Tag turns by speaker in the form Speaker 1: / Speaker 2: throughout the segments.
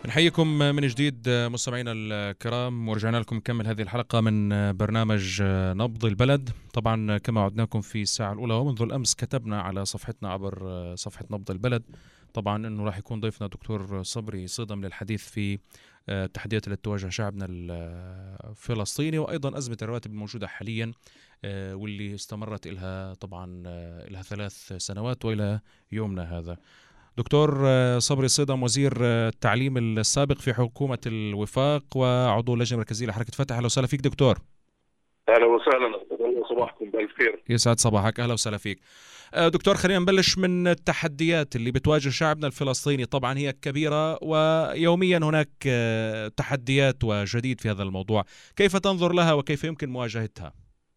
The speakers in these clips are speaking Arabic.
Speaker 1: نحييكم من جديد مستمعينا الكرام، ورجعنا لكم نكمل هذه الحلقة من برنامج نبض البلد. طبعا كما وعدناكم في الساعة الأولى ومنذ الأمس كتبنا على صفحتنا عبر صفحة نبض البلد طبعا أنه راح يكون ضيفنا دكتور صبري صيدم للحديث في التحديات التي تواجه شعبنا الفلسطيني، وأيضا أزمة الرواتب الموجودة حاليا واللي استمرت إلها طبعا إلها 3 سنوات وإلى يومنا هذا. دكتور صبري صيدم، وزير التعليم السابق في حكومة الوفاق وعضو اللجنة المركزية لحركة فتح. أهلا وسهلا فيك دكتور.
Speaker 2: أهلا وسهلا، صباحكم بألف خير.
Speaker 1: يسعد صباحك، أهلا وسهلا فيك دكتور. خلينا نبلش من التحديات اللي بتواجه شعبنا الفلسطيني. طبعا هي كبيرة ويوميا هناك تحديات وجديد في هذا الموضوع، كيف تنظر لها وكيف يمكن مواجهتها؟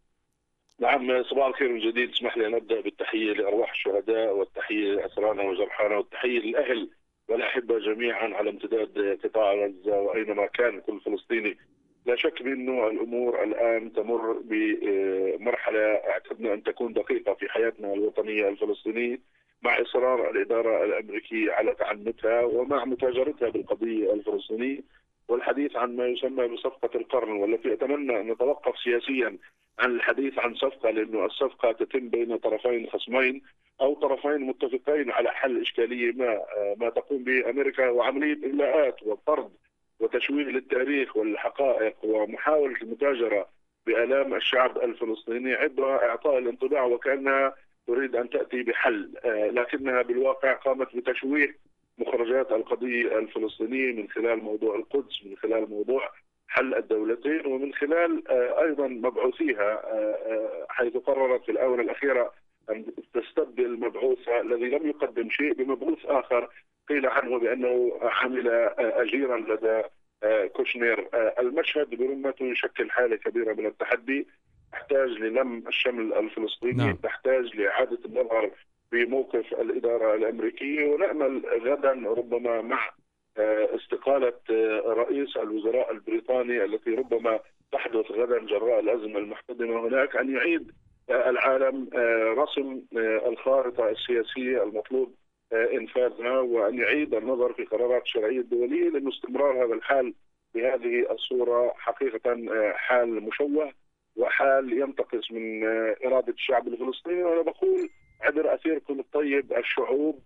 Speaker 2: نعم، صباح الخير من جديد. اسمح لي أن أبدأ بالتحية لأرواح الشهداء والتحية لأسرانا وجرحانا والتحية للأهل والأحبة جميعا على امتداد قطاع غزة وأينما كان كل فلسطيني. لا شك بأنه الأمور الآن تمر بمرحلة اعتدنا أن تكون دقيقة في حياتنا الوطنية الفلسطينية، مع إصرار الإدارة الأمريكية على تعنتها ومع متاجرتها بالقضية الفلسطينية والحديث عن ما يسمى بصفقة القرن، والتي أتمنى أن نتوقف سياسيا عن الحديث عن صفقة، لأنه الصفقة تتم بين طرفين خصمين أو طرفين متفقين على حل إشكالية ما تقوم به أمريكا، وعملية إملاءات وطرد وتشويه للتاريخ والحقائق ومحاولة المتاجرة بآلام الشعب الفلسطيني عبر إعطاء الانطباع وكأنها تريد أن تأتي بحل، لكنها بالواقع قامت بتشويه مخرجات القضية الفلسطينية من خلال موضوع القدس، من خلال موضوع حل الدولتين، ومن خلال أيضا مبعوثيها، حيث قررت في الآونة الأخيرة أن تستبدل مبعوثها الذي لم يقدم شيء بمبعوث آخر قيل عنه بأنه عمل أجيرا لدى كوشنير. المشهد برمته يشكل حالة كبيرة من التحدي، تحتاج للم الشمل الفلسطيني، تحتاج لإعادة النظر في موقف الإدارة الأمريكية، ونأمل غدا ربما مع استقالة رئيس الوزراء البريطاني التي ربما تحدث غدا جراء الأزمة المحتدمة هناك أن يعيد العالم رسم الخارطة السياسية المطلوب إنفاذها، وأن يعيد النظر في قرارات الشرعية الدولية، لأن استمرار هذا الحال بهذه الصورة حقيقة حال مشوه وحال ينتقص من إرادة الشعب الفلسطيني. وأنا بقول عبر أثيركم الطيب الشعوب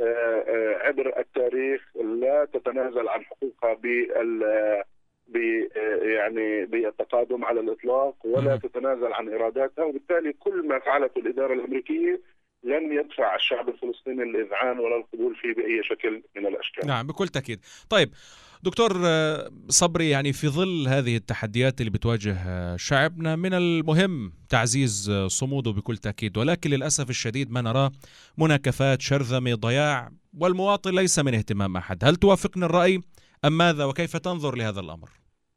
Speaker 2: عبر التاريخ لا تتنازل عن حقوقها يعني بالتقادم على الإطلاق، ولا تتنازل عن إراداتها، وبالتالي كل ما فعلته الإدارة الأمريكية لن يدفع الشعب الفلسطيني الإذعان ولا القبول فيه بأي شكل من الأشكال.
Speaker 1: نعم بكل تأكيد. طيب دكتور صبري، يعني في ظل هذه التحديات اللي بتواجه شعبنا من المهم تعزيز صموده بكل تأكيد، ولكن للأسف الشديد ما نراه مناكفات، شرذمة، ضياع، والمواطن ليس من اهتمام أحد. هل توافقني الرأي أم ماذا، وكيف تنظر لهذا الأمر؟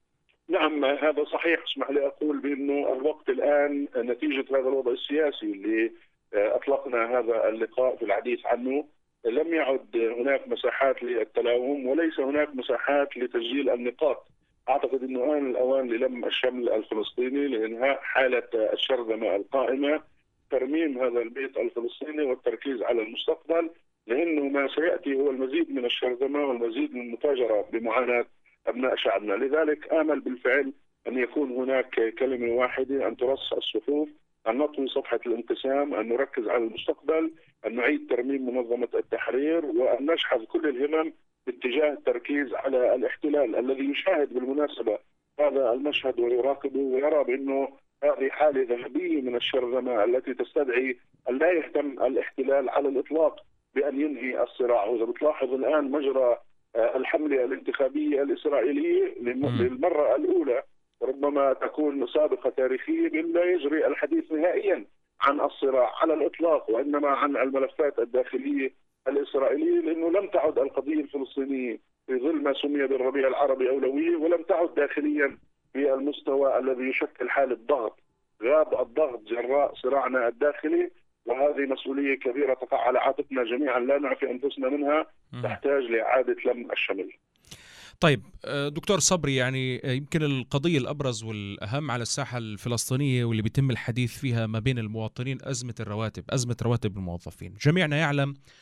Speaker 2: نعم هذا صحيح. اسمح لي أقول بأنه الوقت الآن نتيجة هذا الوضع السياسي اللي أطلقنا هذا اللقاء في الحديث عنه، لم يعد هناك مساحات للتلاوم وليس هناك مساحات لتسجيل النقاط. أعتقد أنه آن الأوان للم الشمل الفلسطيني لإنهاء حالة الشرذمة القائمة، ترميم هذا البيت الفلسطيني والتركيز على المستقبل، لأنه ما سيأتي هو المزيد من الشرذمة والمزيد من المتاجرة بمعاناة أبناء شعبنا. لذلك آمل بالفعل أن يكون هناك كلمة واحدة، أن ترص الصفوف، أن نطوي صفحة الانقسام، أن نركز على المستقبل، أن نعيد ترميم منظمة التحرير، وأن نشحذ كل الهمم باتجاه التركيز على الاحتلال الذي يشاهد بالمناسبة هذا المشهد ويراقبه ويرى بأنه هذه حالة ذهبية من الشرذمة التي تستدعي أن لا يهتم الاحتلال على الإطلاق بأن ينهي الصراع. وإذا بتلاحظ الآن مجرى الحملة الانتخابية الإسرائيلية للمرة الأولى ربما تكون سابقة تاريخية بأن لا يجري الحديث نهائيا عن الصراع على الإطلاق، وإنما عن الملفات الداخلية الإسرائيلية، لأنه لم تعد القضية الفلسطينية في ظل ما سمي بالربيع العربي أولوية، ولم تعد داخليا بالمستوى الذي يشكل حالة ضغط. غاب الضغط جراء صراعنا الداخلي، وهذه مسؤولية كبيرة تقع على عاتقنا جميعا لا نعفي أنفسنا منها، تحتاج لإعادة لم الشمل.
Speaker 1: طيب دكتور صبري، يعني يمكن القضية الأبرز والأهم على الساحة الفلسطينية واللي بيتم الحديث فيها ما بين المواطنين أزمة الرواتب، أزمة رواتب الموظفين. جميعنا يعلم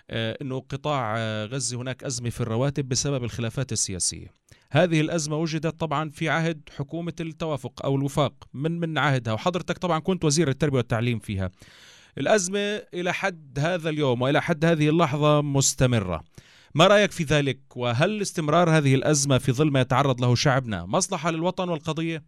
Speaker 1: أنه قطاع غزة هناك أزمة في الرواتب بسبب الخلافات السياسية. هذه الأزمة وجدت طبعا في عهد حكومة التوافق أو الوفاق من عهدها، وحضرتك طبعا كنت وزير التربية والتعليم فيها. الأزمة إلى حد هذا اليوم وإلى حد هذه اللحظة مستمرة. ما رأيك في ذلك؟ وهل استمرار هذه الأزمة في ظل ما يتعرض له شعبنا مصلحة للوطن والقضية؟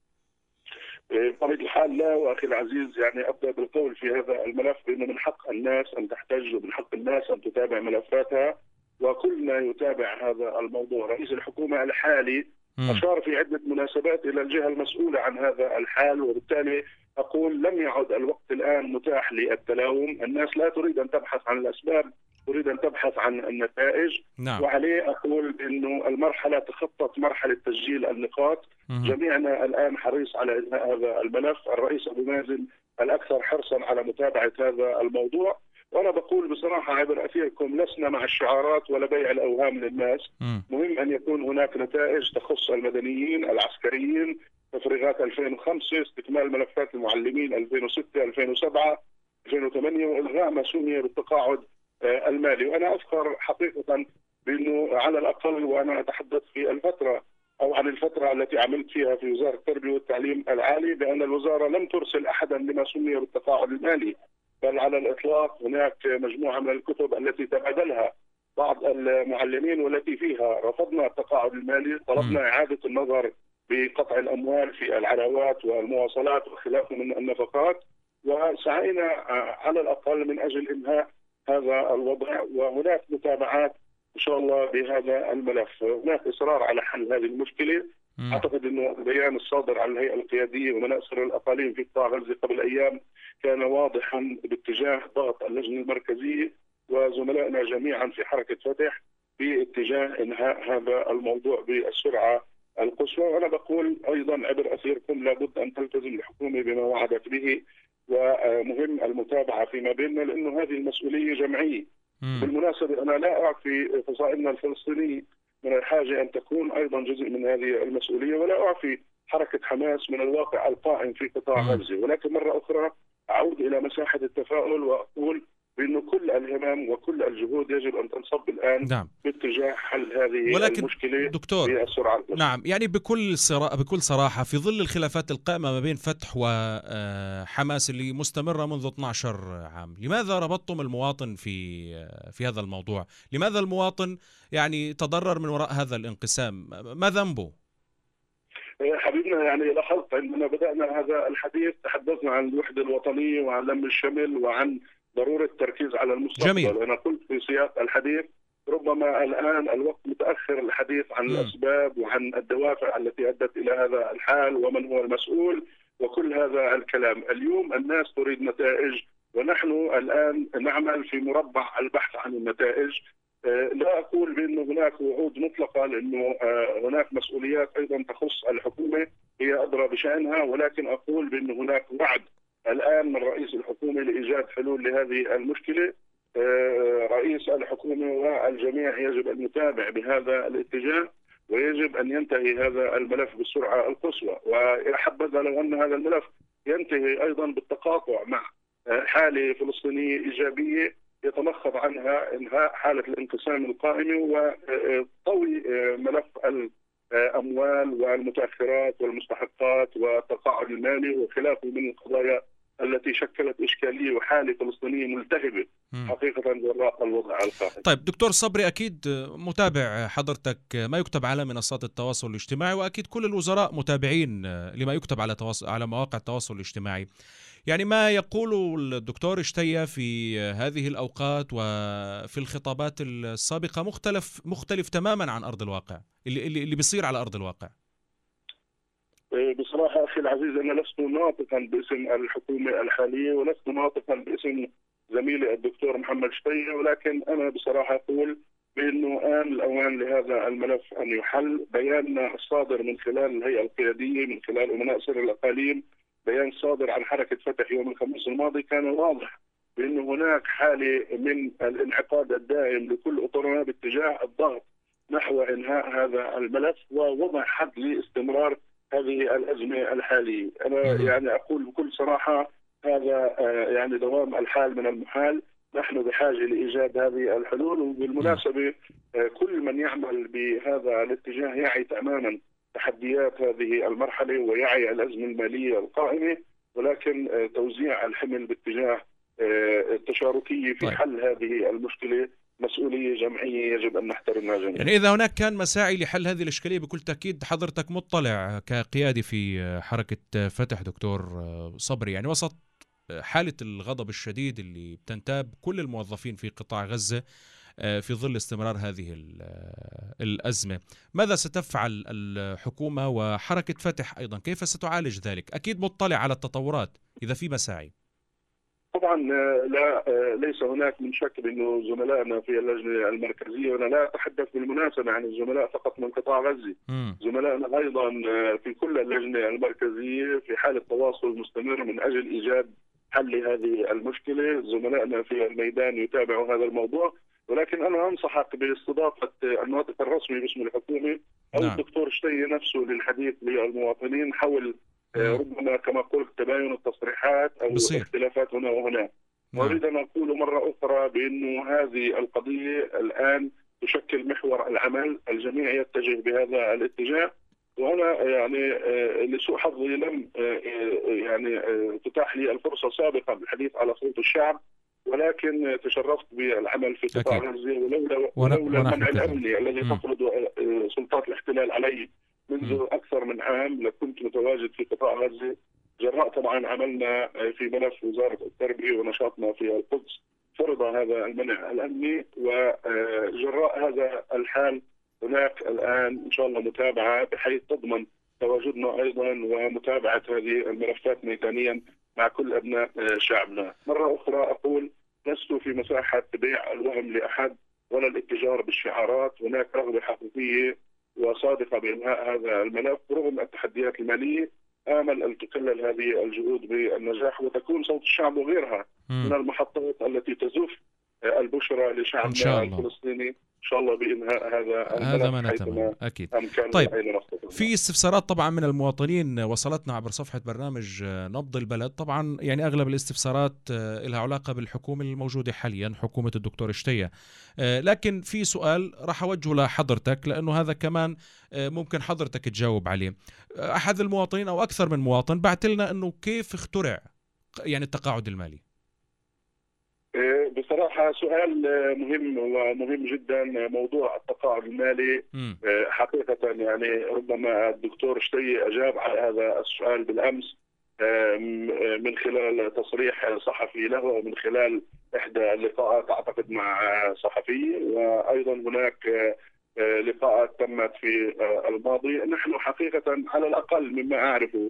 Speaker 2: بطبيعة الحال لا، واخي العزيز، يعني ابدا بالقول في هذا الملف بانه من حق الناس ان تحتج ومن حق الناس ان تتابع ملفاتها، وكلنا يتابع هذا الموضوع. رئيس الحكومه الحالي اشار في عده مناسبات الى الجهه المسؤوله عن هذا الحال، وبالتالي اقول لم يعد الوقت الان متاح للتلاوم. الناس لا تريد ان تبحث عن الاسباب، تريد ان تبحث عن النتائج.
Speaker 1: نعم.
Speaker 2: وعليه اقول انه المرحله تخطت مرحله تسجيل النقاط. جميعنا الان حريص على انهاء هذا الملف. الرئيس ابو مازن الاكثر حرصا على متابعه هذا الموضوع. وانا بقول بصراحه عبر اثيركم لسنا مع الشعارات ولا بيع الاوهام للناس. مهم ان يكون هناك نتائج تخص المدنيين العسكريين، تفريغات 2005، استكمال ملفات المعلمين 2006 2007 2008، والغاء ما سمي بالتقاعد المالي. وانا اذكر حقيقه بانه على الاقل، وانا اتحدث في الفتره او عن الفتره التي عملت فيها في وزاره التربيه والتعليم العالي، بان الوزاره لم ترسل احدا لما سمي بالتقاعد المالي، بل على الاطلاق هناك مجموعه من الكتب التي تبادلها بعض المعلمين والتي فيها رفضنا التقاعد المالي، طلبنا اعاده النظر بقطع الاموال في العلاوات والمواصلات وخلافه من النفقات، وسعينا على الاقل من اجل انهاء هذا الوضع. وهناك متابعات ان شاء الله بهذا الملف. هناك اصرار على حل هذه المشكله. اعتقد انه البيان الصادر عن الهيئه القياديه ومناصر الاقاليم في قطاع غزه قبل ايام كان واضحا باتجاه ضغط اللجنه المركزيه وزملائنا جميعا في حركه فتح باتجاه انهاء هذا الموضوع بالسرعه القصوى. وانا بقول ايضا عبر اثيركم لابد ان تلتزم الحكومه بما وعدت به، ومهم المتابعه فيما بيننا لانه هذه المسؤوليه جمعيه. بالمناسبه انا لا اعفي فصائلنا الفلسطينيه من الحاجه ان تكون ايضا جزء من هذه المسؤوليه، ولا اعفي حركه حماس من الواقع القائم في قطاع غزه، ولكن مره اخرى اعود الى مساحه التفاؤل واقول بانه كل الهمم وكل الجهود يجب ان تنصب الان باتجاه حل هذه المشكله
Speaker 1: دكتور
Speaker 2: بسرعه.
Speaker 1: نعم، يعني بكل صراحه في ظل الخلافات القائمه ما بين فتح وحماس اللي مستمره منذ 12 عام، لماذا ربطتم المواطن في هذا الموضوع؟ لماذا المواطن يعني تضرر من وراء هذا الانقسام؟ ما ذنبه؟
Speaker 2: حبيبنا، يعني لاحظت عندما بدأنا هذا الحديث تحدثنا عن الوحدة الوطنية وعن لم الشمل وعن ضرورة التركيز على المستقبل.
Speaker 1: جميل.
Speaker 2: أنا قلت في سياق الحديث ربما الآن الوقت متأخر الحديث عن الأسباب وعن الدوافع التي أدت إلى هذا الحال ومن هو المسؤول وكل هذا الكلام. اليوم الناس تريد نتائج، ونحن الآن نعمل في مربع البحث عن النتائج. لا أقول بأنه هناك وعود مطلقة، لأنه هناك مسؤوليات أيضا تخص الحكومة هي أدرى بشأنها، ولكن أقول بأن هناك وعد الآن من رئيس الحكومة لإيجاد حلول لهذه المشكلة. رئيس الحكومة والجميع يجب أن يتابع بهذا الاتجاه، ويجب أن ينتهي هذا الملف بالسرعة القصوى. ويا حبذا لو أن هذا الملف ينتهي أيضا بالتقاطع مع حالة فلسطينية إيجابية يتمخض عنها انهاء حالة الانقسام القائمة وطوي ملف الأموال والمتأخرات والمستحقات والتقاعد المالي وخلافه من القضايا التي شكلت إشكالية وحالة فلسطينية ملتهبة حقيقة وراء الوضع القائم.
Speaker 1: طيب دكتور صبري، أكيد متابع حضرتك ما يكتب على منصات التواصل الاجتماعي، وأكيد كل الوزراء متابعين لما يكتب على مواقع التواصل الاجتماعي. يعني ما يقوله الدكتور اشتيا في هذه الأوقات وفي الخطابات السابقة مختلف تماما عن أرض الواقع، اللي بيصير على أرض الواقع.
Speaker 2: بصراحة أخي العزيز، أنا لست ناطقا باسم الحكومة الحالية ولست ناطقا باسم زميلي الدكتور محمد اشتيا، ولكن أنا بصراحة أقول بأنه آن الأوان لهذا الملف أن يحل. بياننا الصادر من خلال الهيئة القيادية من خلال أمناء سر الأقاليم، بيان صادر عن حركة فتح يوم الخميس الماضي، كان واضح بأن هناك حالة من الانعقاد الدائم لكل أطرنا باتجاه الضغط نحو إنهاء هذا الملف ووضع حد لاستمرار هذه الأزمة الحالية. أنا يعني أقول بكل صراحة هذا يعني دوام الحال من المحال. نحن بحاجة لإيجاد هذه الحلول. وبالمناسبة كل من يعمل بهذا الاتجاه يعي تماما تحديات هذه المرحلة ويعي الأزمة المالية القائمة، ولكن توزيع الحمل باتجاه التشاركية في حل هذه المشكلة مسؤولية جمعية يجب أن نحترمها جميعا.
Speaker 1: يعني إذا هناك كان مساعي لحل هذه الإشكالية بكل تأكيد حضرتك مطلع كقيادي في حركة فتح دكتور صبري، يعني وسط حالة الغضب الشديد اللي بتنتاب كل الموظفين في قطاع غزة في ظل استمرار هذه الأزمة، ماذا ستفعل الحكومة وحركة فتح أيضا؟ كيف ستعالج ذلك؟ أكيد مطلع على التطورات إذا في مساعي.
Speaker 2: طبعا لا ليس هناك من شك بأنه زملائنا في اللجنة المركزية، وأنا لا أتحدث بالمناسبة عن الزملاء فقط من قطاع غزة، زملائنا أيضا في كل اللجنة المركزية في حالة تواصل مستمر من أجل إيجاد حل لهذه المشكلة. زملائنا في الميدان يتابعوا هذا الموضوع، ولكن أنا أنصحك باستضافة الناطق الرسمي باسم الحكومة أو الدكتور شتي نفسه للحديث للمواطنين حول ربما كما قلت تباين التصريحات أو اختلافات هنا وهناك. أريد أن أقول مرة أخرى بأنه هذه القضية الآن تشكل محور العمل، الجميع يتجه بهذا الاتجاه. وأنا يعني لسوء حظي لم يعني تتاح لي الفرصة سابقا بالحديث على صوت الشعب، ولكن تشرفت بالعمل في قطاع غزة، ولولا المنع الأمني الذي تفرض سلطات الاحتلال علي منذ أكثر من عام لكنت متواجد في قطاع غزة، جراء طبعا عملنا في ملف وزارة التربية ونشاطنا في القدس فرض هذا المنع الأمني. وجراء هذا الحال هناك الآن إن شاء الله متابعة بحيث تضمن تواجدنا أيضا ومتابعة هذه الملفات ميدانيا مع كل أبناء شعبنا. مرة أخرى أقول لست في مساحة بيع الوهم لأحد ولا الاتجار بالشعارات، هناك رغبة حقيقية وصادقة بإنهاء هذا الملف رغم التحديات المالية. آمل أن تكلل هذه الجهود بالنجاح وتكون صوت الشعب وغيرها من المحطات التي تزف البشرى لشعبنا الفلسطيني إن شاء الله بإنهاء
Speaker 1: هذا ما نتمنى أكيد. طيب في استفسارات طبعا من المواطنين وصلتنا عبر صفحة برنامج نبض البلد، طبعا يعني أغلب الاستفسارات لها علاقة بالحكومة الموجودة حاليا حكومة الدكتور شتية، لكن في سؤال راح أوجهه لحضرتك لأنه هذا كمان ممكن حضرتك تجاوب عليه. أحد المواطنين أو أكثر من مواطن بعت لنا أنه كيف اخترع يعني التقاعد المالي.
Speaker 2: بصراحة سؤال مهم ومهم جدا موضوع التقاعد المالي. حقيقة يعني ربما الدكتور شتي أجاب على هذا السؤال بالأمس من خلال تصريح صحفي له ومن خلال إحدى اللقاءات أعتقد مع صحفي، وأيضا هناك لقاءات تمت في الماضي. نحن حقيقة على الأقل مما أعرفه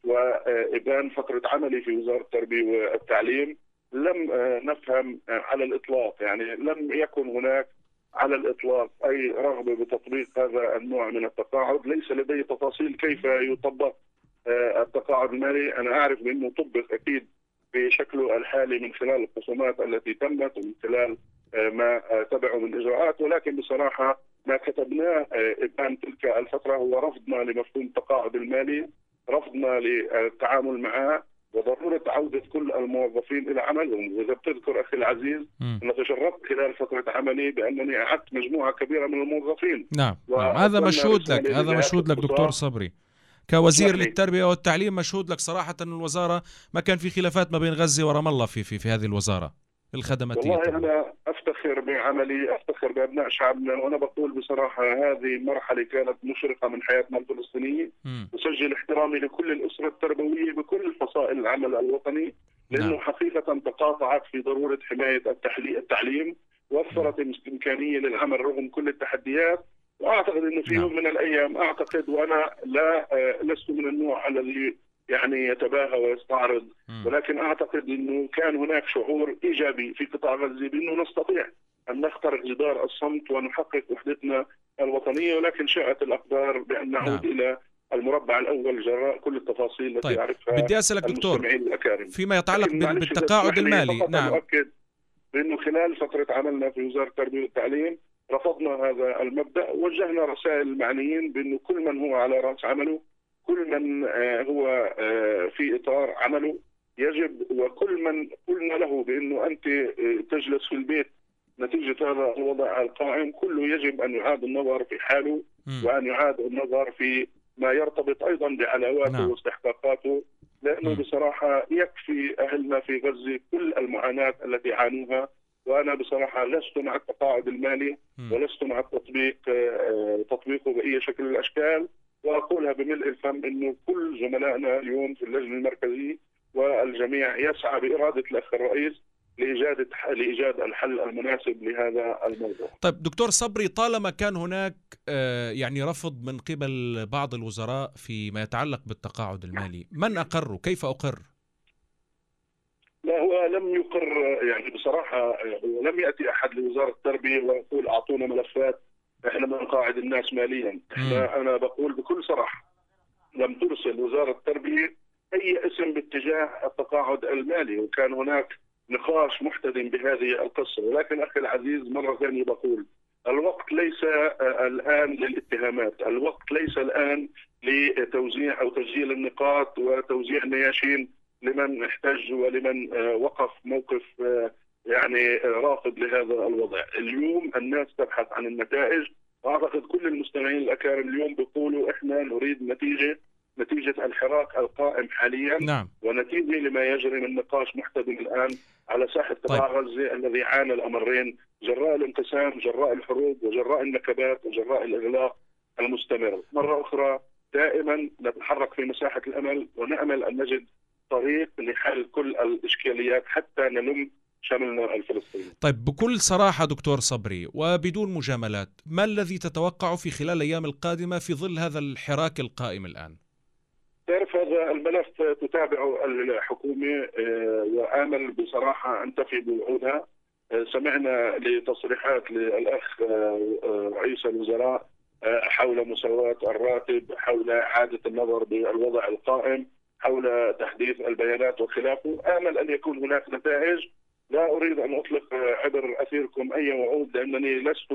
Speaker 2: وإبان فترة عملي في وزارة التربية والتعليم لم نفهم على الإطلاق، يعني لم يكن هناك على الإطلاق أي رغبة بتطبيق هذا النوع من التقاعد. ليس لدي تفاصيل كيف يطبق التقاعد المالي. أنا أعرف بأنه طبق أكيد بشكله الحالي من خلال الخصومات التي تمت ومن خلال ما تبعه من إجراءات، ولكن بصراحة ما كتبناه إبان تلك الفترة هو رفضنا لمفهوم التقاعد المالي، رفضنا للتعامل معه وضرورة عودة كل الموظفين إلى عملهم. وإذا بتذكر أخي العزيز أنا تشرفت خلال فترة عملي بأنني أعدت مجموعة كبيرة من الموظفين.
Speaker 1: نعم هذا مشهود لك، هذا مشهود لك دكتور صبري كوزير للتربية والتعليم، مشهود لك صراحة أن الوزارة ما كان في خلافات ما بين غزة ورام الله في هذه الوزارة الخدماتية.
Speaker 2: والله أنا أفتخر بعملي، أفتخر بأبناء شعبنا، وأنا بقول بصراحة هذه مرحلة كانت مشرقة من حياتنا الفلسطينية. أسجل احترامي لكل الأسرة التربوية بكل فصائل العمل الوطني، لأنه حقيقة تقاطعت في ضرورة حماية التعليم، وفرت إمكانية للعمل رغم كل التحديات. وأعتقد أنه في يوم من الأيام أعتقد، وأنا لست من النوع الذي يعني يتباهى ويستعرض، ولكن أعتقد أنه كان هناك شعور إيجابي في قطاع غزة بأنه نستطيع أن نخترق جدار الصمت ونحقق وحدتنا الوطنية، ولكن شاءت الأقدار بأن نعود إلى المربع الأول جراء كل التفاصيل التي يعرفها.
Speaker 1: بدي أسألك دكتور فيما يتعلق بالتقاعد المالي. نعم.
Speaker 2: أؤكد بأنه خلال فترة عملنا في وزارة التربية والتعليم رفضنا هذا المبدأ، وجهنا رسائل المعنيين بأنه كل من هو على رأس عمله، كل من هو في إطار عمله يجب، وكل من قلنا له بأنه أنت تجلس في البيت نتيجة هذا الوضع القائم، كله يجب أن يعاد النظر في حاله،
Speaker 1: مم.
Speaker 2: وأن يعاد النظر في ما يرتبط أيضا بعلاواته
Speaker 1: نعم.
Speaker 2: واستحقاقاته. لأنه
Speaker 1: مم.
Speaker 2: بصراحة يكفي أهلنا في غزة كل المعاناة التي يعانوها. وأنا بصراحة لست مع التقاعد المالي،
Speaker 1: مم.
Speaker 2: ولست مع تطبيقه بأي شكل من الأشكال. وأقولها بملء الفم أنه كل زملائنا اليوم في اللجنة المركزية والجميع يسعى بإرادة الأخ الرئيس لإيجاد الحل المناسب لهذا الموضوع.
Speaker 1: طيب دكتور صبري، طالما كان هناك يعني رفض من قبل بعض الوزراء فيما يتعلق بالتقاعد المالي، من أقر؟ كيف أقر؟
Speaker 2: لا، هو لم يقر. يعني بصراحة لم يأتي أحد لوزارة التربية ويقول أعطونا ملفات إحنا بنقاعد الناس ماليا.
Speaker 1: مم.
Speaker 2: أنا بقول بكل صراحة لم ترسل وزارة التربية أي اسم باتجاه التقاعد المالي، وكان هناك نقاش محتدم بهذه القصة. ولكن أخي العزيز مرة ثانية بقول الوقت ليس الآن للاتهامات، الوقت ليس الآن لتوزيع أو تسجيل النقاط وتوزيع النياشين لمن احتج ولمن وقف موقف يعني رافض لهذا الوضع. اليوم الناس تبحث عن النتائج، واعتقد كل المستمعين الاكارم اليوم بيقولوا احنا نريد نتيجه الحراك القائم حاليا،
Speaker 1: نعم.
Speaker 2: ونتيجه لما يجري من نقاش محتدم الان على ساحه
Speaker 1: طيب.
Speaker 2: قطاع غزه الذي عانى الامرين جراء الانقسام، جراء الحروب، وجراء النكبات، وجراء الاغلاق المستمر. مره اخرى دائما نتحرك في مساحه الامل، ونامل ان نجد طريق لحل كل الاشكاليات حتى نلم شملنا الفلسطيني.
Speaker 1: طيب بكل صراحة دكتور صبري وبدون مجاملات، ما الذي تتوقعه في خلال الأيام القادمة في ظل هذا الحراك القائم الآن؟
Speaker 2: تعرف هذا الملف تتابعه الحكومة، وآمل بصراحة أن تفي بوعودها. سمعنا لتصريحات للأخ رئيس الوزراء حول مساواة الراتب، حول إعادة النظر بالوضع القائم، حول تحديث البيانات وخلافه. آمل أن يكون هناك نتائج. لا أريد أن أطلق عبر أثيركم أي وعود لأنني لست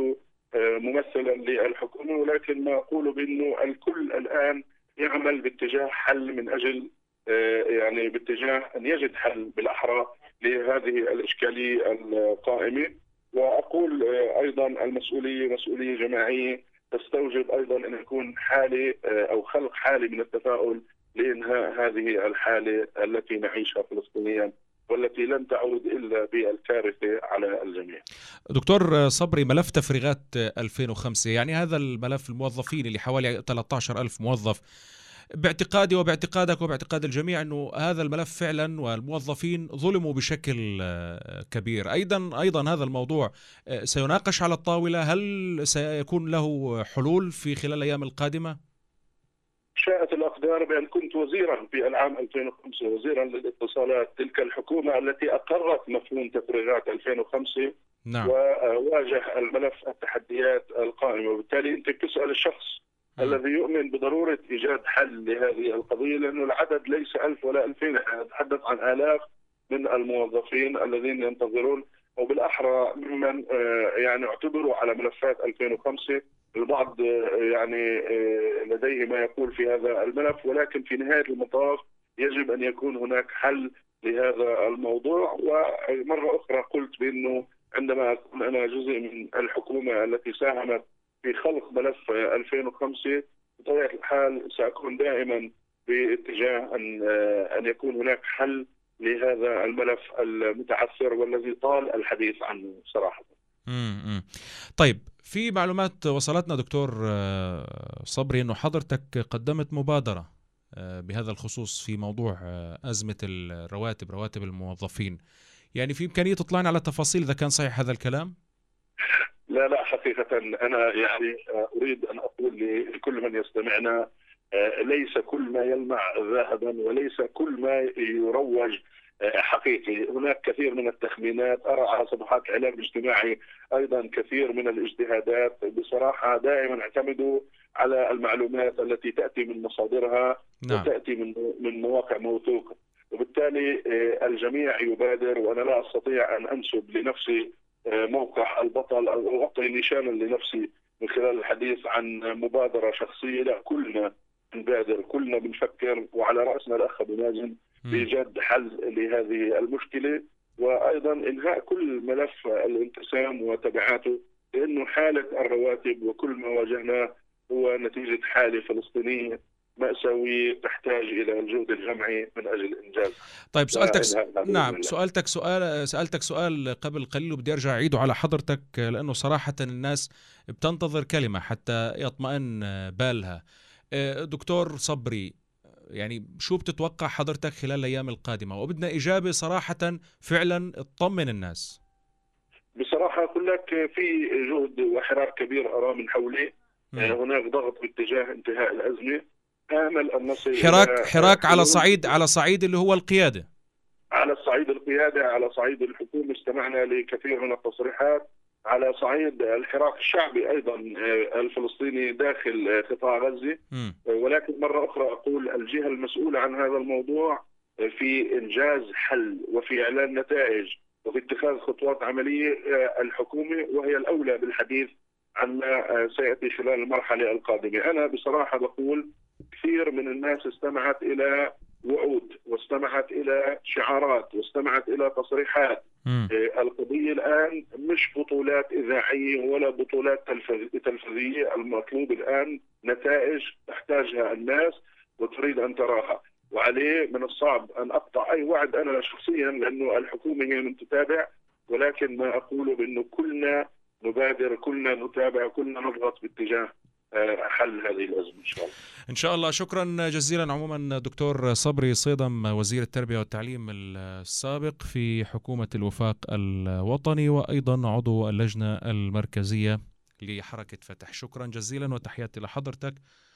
Speaker 2: ممثلا للحكومة، ولكن ما أقول بأنه الكل الآن يعمل باتجاه حل من أجل يعني باتجاه أن يجد حل بالأحرى لهذه الإشكالية القائمة. وأقول أيضا المسؤولية مسؤولية جماعية تستوجب أيضا أن يكون حالة أو خلق حالة من التفاؤل لإنهاء هذه الحالة التي نعيشها فلسطينيا، والتي لن تعود إلا بالكارثة على الجميع.
Speaker 1: دكتور صبري، ملف تفريغات 2005، يعني هذا الملف الموظفين اللي حوالي 13 ألف موظف، باعتقادي وباعتقادك وباعتقاد الجميع أنه هذا الملف فعلا والموظفين ظلموا بشكل كبير. أيضا هذا الموضوع سيناقش على الطاولة، هل سيكون له حلول في خلال الأيام القادمة؟
Speaker 2: شاءت الأقدار بأن كنت وزيرا في العام 2005 وزيرا للاتصالات، تلك الحكومة التي أقرت مفهوم تفريغات 2005
Speaker 1: نعم.
Speaker 2: وواجه الملف التحديات القائمة. وبالتالي أنت بتسأل الشخص الذي يؤمن بضرورة إيجاد حل لهذه القضية، لأنه العدد ليس 1000 ولا 2000، نتحدث عن آلاف من الموظفين الذين ينتظرون، وبالأحرى ممن يعني اعتبروا على ملفات 2005. البعض يعني لديه ما يقول في هذا الملف، ولكن في نهاية المطاف يجب أن يكون هناك حل لهذا الموضوع. ومرة أخرى قلت بأنه عندما أكون أنا جزء من الحكومة التي ساهمت في خلق ملف 2005 بطبيعة الحال سأكون دائما باتجاه أن يكون هناك حل لهذا الملف المتعثر والذي طال الحديث عنه صراحة.
Speaker 1: طيب، في معلومات وصلتنا دكتور صبري أنه حضرتك قدمت مبادرة بهذا الخصوص في موضوع أزمة الرواتب، رواتب الموظفين، يعني في إمكانية تطلعنا على تفاصيل إذا كان صحيح هذا الكلام؟
Speaker 2: لا حقيقة أنا يعني أريد أن أقول لكل من يستمعنا ليس كل ما يلمع ذهبا، وليس كل ما يروج حقيقي. هناك كثير من التخمينات، أرى على صفحات الإعلام الاجتماعي أيضا كثير من الاجتهادات. بصراحة دائما اعتمدوا على المعلومات التي تأتي من مصادرها. نعم. وتأتي من مواقع موثوقة، وبالتالي الجميع يبادر. وأنا لا أستطيع أن أنسب لنفسي موقع البطل أو أعطي نشانا لنفسي من خلال الحديث عن مبادرة شخصية. لا، كلنا نبادر، كلنا بنفكر، وعلى رأسنا الأخ أبو مازن بإيجاد حل لهذه المشكلة، وأيضا إنهاء كل ملف الانقسام وتبعاته، لأنه حالة الرواتب وكل ما واجهناه هو نتيجة حالة فلسطينية مأساوية تحتاج إلى الجهد الجمعي من أجل إنجاز.
Speaker 1: طيب نعم،
Speaker 2: الله.
Speaker 1: سألتك سؤال قبل قليل وبدي أرجع أعيده على حضرتك، لأنه صراحة الناس بتنتظر كلمة حتى يطمئن بالها. دكتور صبري، يعني شو بتتوقع حضرتك خلال الأيام القادمة؟ وبدنا إجابة صراحة فعلا تطمن الناس.
Speaker 2: بصراحة أقول لك في جهد وحراك كبير أرى من حولي. هناك ضغط باتجاه انتهاء الأزمة. آمل أن نصل
Speaker 1: حراك على صعيد اللي هو القيادة.
Speaker 2: على الصعيد القيادة، على صعيد الحكومة استمعنا لكثير من التصريحات، على صعيد الحراك الشعبي أيضا الفلسطيني داخل قطاع غزة. ولكن مرة أخرى أقول الجهة المسؤولة عن هذا الموضوع في إنجاز حل وفي إعلان نتائج وفي اتخاذ خطوات عملية الحكومة، وهي الأولى بالحديث عن ما سيأتي خلال المرحلة القادمة. أنا بصراحة بقول كثير من الناس استمعت إلى وعود واستمعت إلى شعارات واستمعت إلى تصريحات. القضية الآن مش بطولات إذاعية ولا بطولات تلفزيونية، المطلوب الآن نتائج تحتاجها الناس وتريد أن تراها، وعليه من الصعب أن أقطع أي وعد أنا شخصيا، لأنه الحكومة هي من تتابع، ولكن ما أقوله بأنه كلنا نبادر، كلنا نتابع، كلنا نضغط باتجاه حل هذه الأزمة إن شاء الله.
Speaker 1: إن شاء الله. شكرا جزيلا عموما دكتور صبري صيدم، وزير التربية والتعليم السابق في حكومة الوفاق الوطني، وأيضا عضو اللجنة المركزية لحركة فتح. شكرا جزيلا وتحياتي لحضرتك